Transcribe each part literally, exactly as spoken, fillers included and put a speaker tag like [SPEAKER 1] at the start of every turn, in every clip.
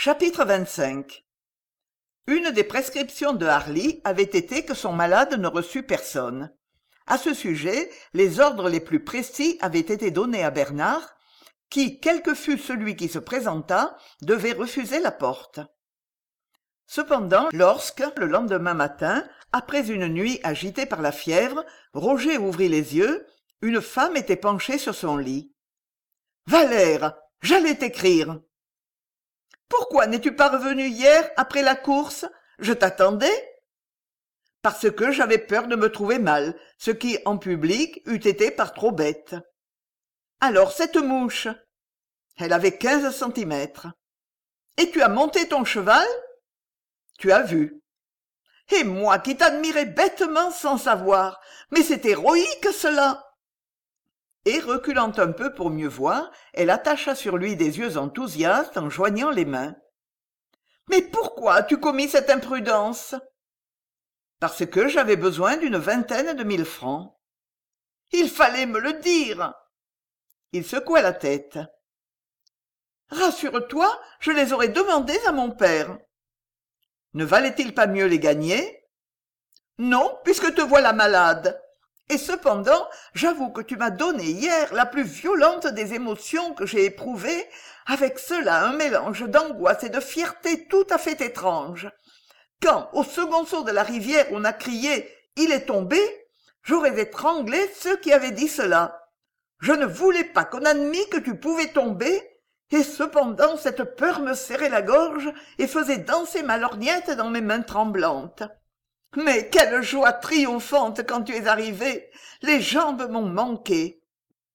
[SPEAKER 1] Chapitre vingt-cinq. Une des prescriptions de Harley avait été que son malade ne reçût personne. À ce sujet, les ordres les plus précis avaient été donnés à Bernard, qui, quel que fût celui qui se présentât, devait refuser la porte. Cependant, lorsque, le lendemain matin, après une nuit agitée par la fièvre, Roger ouvrit les yeux, une femme était penchée sur son lit. « Valère, j'allais t'écrire. » « Pourquoi n'es-tu pas revenu hier, après la course? Je t'attendais. »« Parce que j'avais peur de me trouver mal, ce qui, en public, eût été par trop bête. »« Alors, cette mouche ?» ?»« Elle avait quinze centimètres. »« Et tu as monté ton cheval ?»« Tu as vu. »« Et moi qui t'admirais bêtement sans savoir. Mais c'est héroïque, cela !» Et reculant un peu pour mieux voir, elle attacha sur lui des yeux enthousiastes en joignant les mains. « Mais pourquoi as-tu commis cette imprudence ?»« Parce que j'avais besoin d'une vingtaine de mille francs. »« Il fallait me le dire !» Il secoua la tête. « Rassure-toi, je les aurais demandés à mon père. »« Ne valait-il pas mieux les gagner ?»« Non, puisque te voilà malade. » Et cependant, j'avoue que tu m'as donné hier la plus violente des émotions que j'ai éprouvées, avec cela un mélange d'angoisse et de fierté tout à fait étrange. Quand, au second saut de la rivière, on a crié « Il est tombé !» j'aurais étranglé ceux qui avaient dit cela. Je ne voulais pas qu'on admît que tu pouvais tomber, et cependant cette peur me serrait la gorge et faisait danser ma lorgnette dans mes mains tremblantes. Mais quelle joie triomphante quand tu es arrivé! Les jambes m'ont manqué.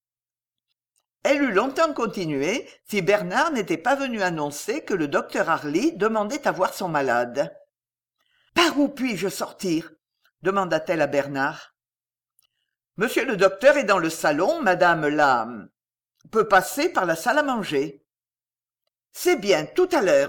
[SPEAKER 1] Elle eut longtemps continué, si Bernard n'était pas venu annoncer que le docteur Harley demandait à voir son malade. « Par où puis-je sortir ?» demanda-t-elle à Bernard. « Monsieur le docteur est dans le salon, madame la... peut passer par la salle à manger. »« C'est bien, tout à l'heure. »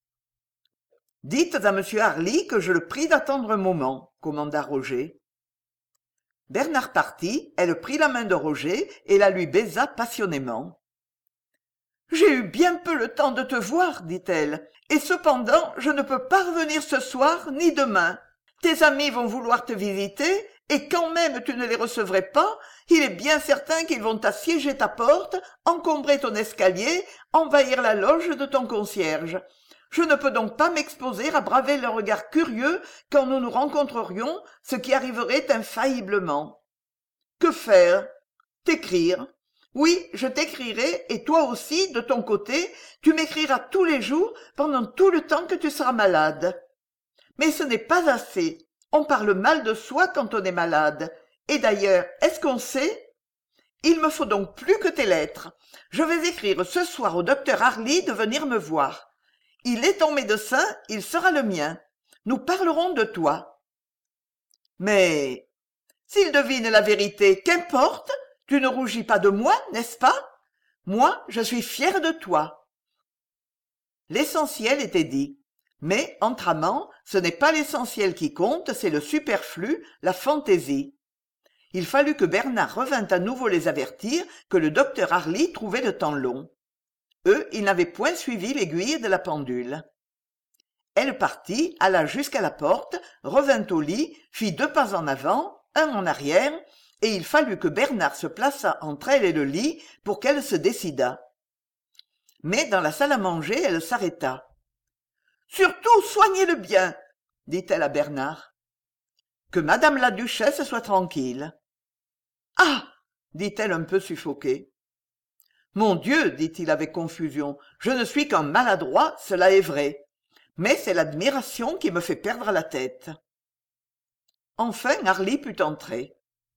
[SPEAKER 1] « Dites à monsieur Harley que je le prie d'attendre un moment, » commanda Roger. Bernard partit, elle prit la main de Roger et la lui baisa passionnément. « J'ai eu bien peu le temps de te voir, dit-elle, et cependant je ne peux pas revenir ce soir ni demain. Tes amis vont vouloir te visiter, et quand même tu ne les recevrais pas, il est bien certain qu'ils vont assiéger ta porte, encombrer ton escalier, envahir la loge de ton concierge. Je ne peux donc pas m'exposer à braver leurs regards curieux quand nous nous rencontrerions, ce qui arriverait infailliblement. Que faire? T'écrire. Oui, je t'écrirai, et toi aussi, de ton côté, tu m'écriras tous les jours pendant tout le temps que tu seras malade. Mais ce n'est pas assez. On parle mal de soi quand on est malade. Et d'ailleurs, est-ce qu'on sait? Il me faut donc plus que tes lettres. Je vais écrire ce soir au docteur Harley de venir me voir. Il est ton médecin, il sera le mien. Nous parlerons de toi. Mais s'il devine la vérité, qu'importe, tu ne rougis pas de moi, n'est-ce pas? Moi, je suis fière de toi. L'essentiel était dit. Mais, entre amants, ce n'est pas l'essentiel qui compte, c'est le superflu, la fantaisie. Il fallut que Bernard revînt à nouveau les avertir que le docteur Harley trouvait le temps long. Eux, ils n'avaient point suivi l'aiguille de la pendule. Elle partit, alla jusqu'à la porte, revint au lit, fit deux pas en avant, un en arrière, et il fallut que Bernard se plaçât entre elle et le lit pour qu'elle se décidât. Mais dans la salle à manger, elle s'arrêta. « Surtout, soignez-le bien !» dit-elle à Bernard. « Que madame la duchesse soit tranquille. »« Ah !» dit-elle un peu suffoquée. « Mon Dieu, dit-il avec confusion, je ne suis qu'un maladroit, cela est vrai. Mais c'est l'admiration qui me fait perdre la tête. » Enfin, Harley put entrer.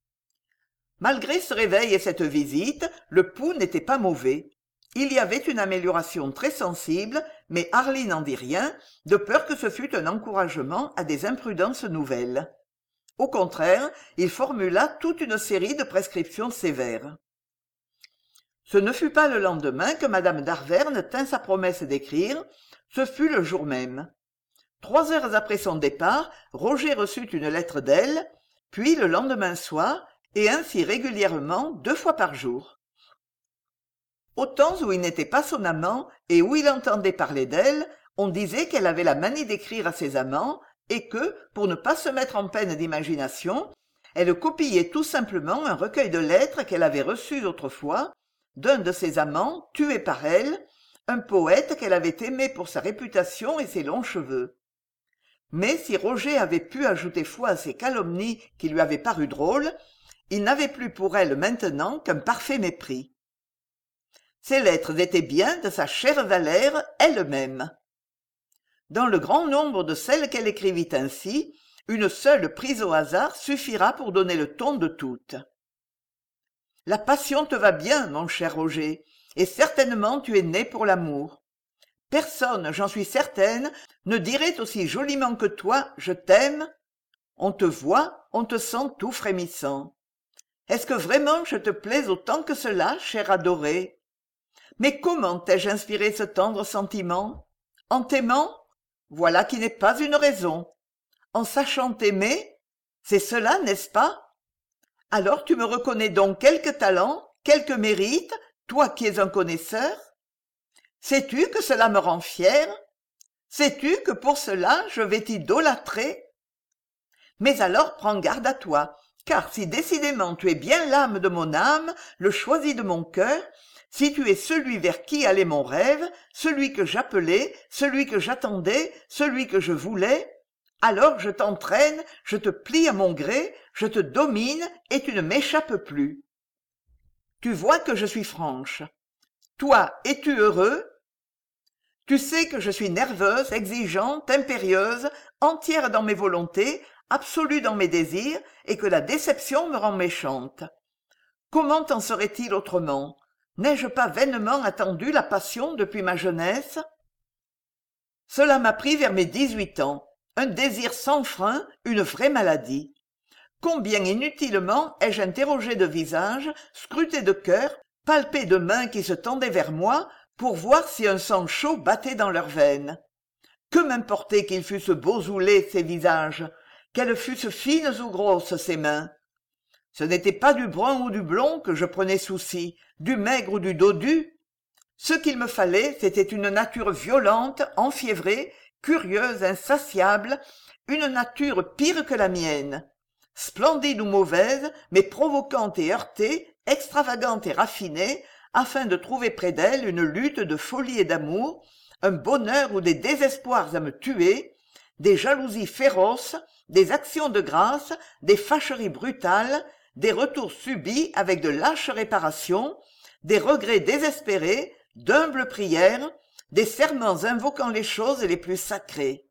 [SPEAKER 1] Malgré ce réveil et cette visite, le pouls n'était pas mauvais. Il y avait une amélioration très sensible, mais Harley n'en dit rien, de peur que ce fût un encouragement à des imprudences nouvelles. Au contraire, il formula toute une série de prescriptions sévères. Ce ne fut pas le lendemain que madame d'Arverne tint sa promesse d'écrire, ce fut le jour même. Trois heures après son départ, Roger reçut une lettre d'elle, puis le lendemain soir, et ainsi régulièrement deux fois par jour. Au temps où il n'était pas son amant et où il entendait parler d'elle, on disait qu'elle avait la manie d'écrire à ses amants et que, pour ne pas se mettre en peine d'imagination, elle copiait tout simplement un recueil de lettres qu'elle avait reçues autrefois d'un de ses amants tué par elle, un poète qu'elle avait aimé pour sa réputation et ses longs cheveux. Mais si Roger avait pu ajouter foi à ces calomnies qui lui avaient paru drôles, il n'avait plus pour elle maintenant qu'un parfait mépris. Ces lettres étaient bien de sa chère Valère elle-même. Dans le grand nombre de celles qu'elle écrivit ainsi, une seule prise au hasard suffira pour donner le ton de toutes. La passion te va bien, mon cher Roger, et certainement tu es né pour l'amour. Personne, j'en suis certaine, ne dirait aussi joliment que toi « je t'aime ». On te voit, on te sent tout frémissant. Est-ce que vraiment je te plais autant que cela, cher adoré? Mais comment t'ai-je inspiré ce tendre sentiment? En t'aimant? Voilà qui n'est pas une raison. En sachant t'aimer? C'est cela, n'est-ce pas? Alors tu me reconnais donc quelque talent, quelque mérite, toi qui es un connaisseur? Sais-tu que cela me rend fier? Sais-tu que pour cela je vais t'idolâtrer? Mais alors prends garde à toi, car si décidément tu es bien l'âme de mon âme, le choisi de mon cœur, si tu es celui vers qui allait mon rêve, celui que j'appelais, celui que j'attendais, celui que je voulais, alors je t'entraîne, je te plie à mon gré, je te domine et tu ne m'échappes plus. Tu vois que je suis franche. Toi, es-tu heureux? Tu sais que je suis nerveuse, exigeante, impérieuse, entière dans mes volontés, absolue dans mes désirs, et que la déception me rend méchante. Comment en serait-il autrement? N'ai-je pas vainement attendu la passion depuis ma jeunesse? Cela m'a pris vers mes dix-huit ans, un désir sans frein, une vraie maladie. Combien inutilement ai-je interrogé de visages, scruté de cœurs, palpé de mains qui se tendaient vers moi, pour voir si un sang chaud battait dans leurs veines. Que m'importait qu'ils fussent beaux ou laids, ces visages, qu'elles fussent fines ou grosses, ces mains. Ce n'était pas du brun ou du blond que je prenais souci, du maigre ou du dodu. Ce qu'il me fallait, c'était une nature violente, enfiévrée, curieuse, insatiable, une nature pire que la mienne, splendide ou mauvaise, mais provoquante et heurtée, extravagante et raffinée, afin de trouver près d'elle une lutte de folie et d'amour, un bonheur ou des désespoirs à me tuer, des jalousies féroces, des actions de grâce, des fâcheries brutales, des retours subits avec de lâches réparations, des regrets désespérés, d'humbles prières, des serments invoquant les choses les plus sacrées.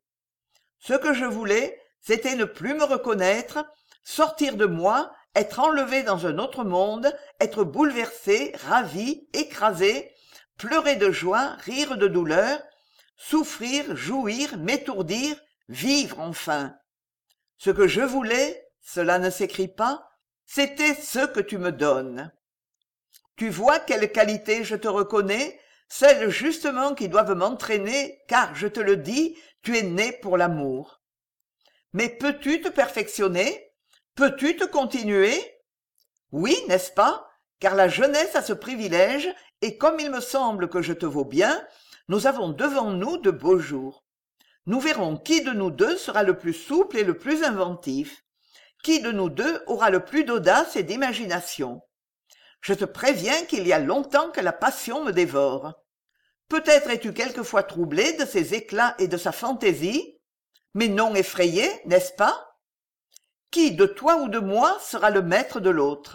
[SPEAKER 1] Ce que je voulais, c'était ne plus me reconnaître, sortir de moi, être enlevé dans un autre monde, être bouleversé, ravi, écrasé, pleurer de joie, rire de douleur, souffrir, jouir, m'étourdir, vivre enfin. Ce que je voulais, cela ne s'écrit pas, c'était ce que tu me donnes. Tu vois quelle qualité je te reconnais, celles justement qui doivent m'entraîner, car, je te le dis, tu es né pour l'amour. Mais peux-tu te perfectionner? Peux-tu te continuer? Oui, n'est-ce pas? Car la jeunesse a ce privilège, et comme il me semble que je te vaux bien, nous avons devant nous de beaux jours. Nous verrons qui de nous deux sera le plus souple et le plus inventif, qui de nous deux aura le plus d'audace et d'imagination. Je te préviens qu'il y a longtemps que la passion me dévore. Peut-être es-tu quelquefois troublé de ses éclats et de sa fantaisie, mais non effrayé, n'est-ce pas? Qui de toi ou de moi sera le maître de l'autre?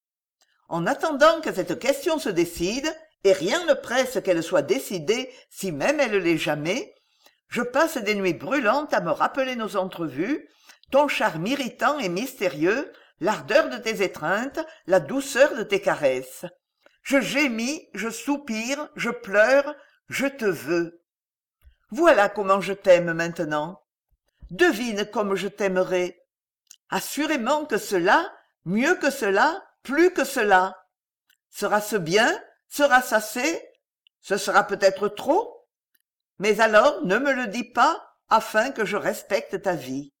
[SPEAKER 1] En attendant que cette question se décide, et rien ne presse qu'elle soit décidée si même elle l'est jamais, je passe des nuits brûlantes à me rappeler nos entrevues, ton charme irritant et mystérieux, l'ardeur de tes étreintes, la douceur de tes caresses. Je gémis, je soupire, je pleure, je te veux. Voilà comment je t'aime maintenant. Devine comme je t'aimerai. Assurément que cela, mieux que cela, plus que cela. Sera-ce bien? Sera-ce assez? Ce sera peut-être trop? Mais alors ne me le dis pas, afin que je respecte ta vie.